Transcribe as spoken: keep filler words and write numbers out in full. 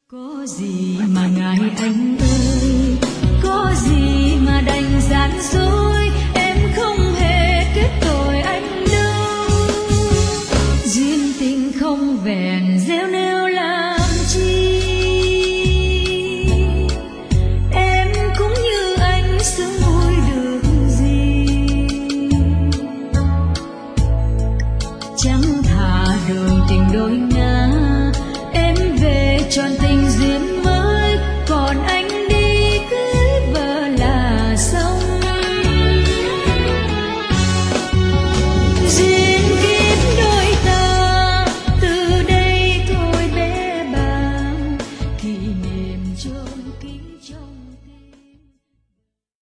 Có gì mà ngại anh ơi, có gì mà đành gian dối, em không hề kết tội anh đâu. Duyên tình không vẹn gieo nêu làm chi, em cũng như anh sướng vui được gì. Chẳng thà đường tình đôi ngã